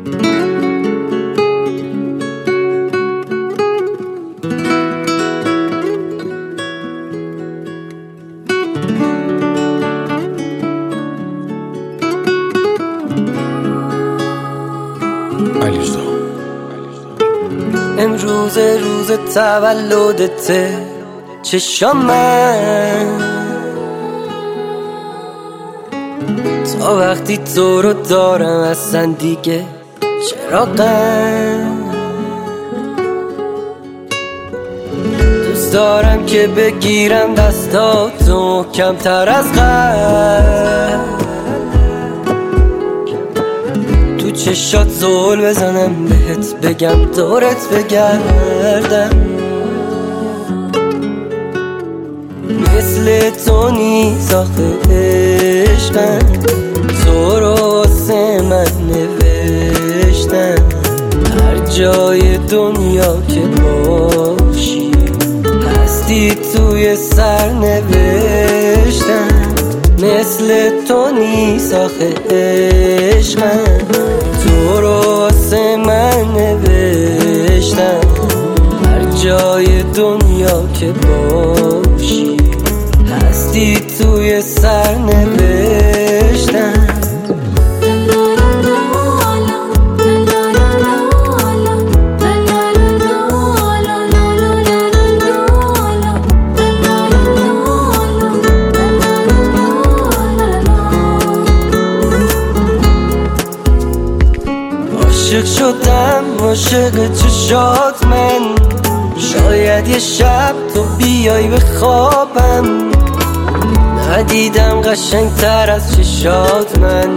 امروز روز تولدته، چشام من تا وقتی تو رو دارم اصلا دیگه چراغم. دوست دارم که بگیرم دستاتو کمتر از قبل، تو چشات زول بزنم بهت بگم دورت بگردم. مثل تو نیست آخه عشقم، تو رو واسه من نوشتم. هر جای دنیا که باشی هستی توی سر نوشتم. مثل تو نیست آخه عشقم، تو رو واسه من نوشتم. هر جای دنیا که باشی هستی توی سر نوشتم. عاشق شدم عاشق چشات من، شاید یه شب تو بیای به خوابم. ندیدم قشنگتر از چشات من،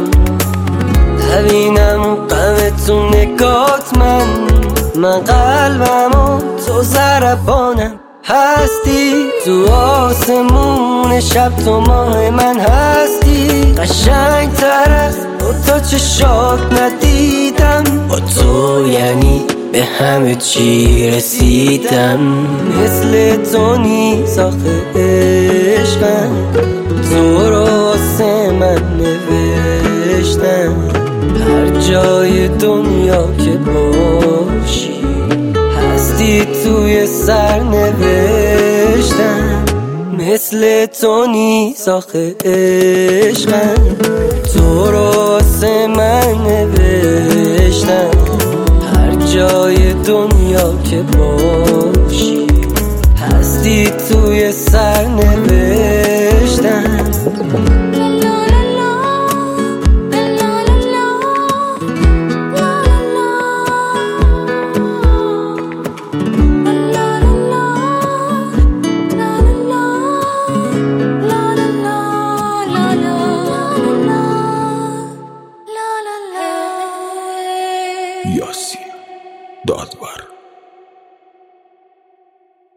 نبینم اون غم تو نگات من قلبم و تو ضربانم. هستی تو آسمون شب، تو ماه من هستی. قشنگتر از تا چشات ندیدم، با تو یعنی به همه چی رسیدم. مثل تو نیست آخه عشقم، تو رو واسه من نوشتم. هر جای دنیا که باشی هستی توی سر نوشتم. مثل تو نیست آخه عشقم، تو رو واسه من نوشتم. هر جای دنیا که باشی هستی توی سر نوشتم. یاسین دادور.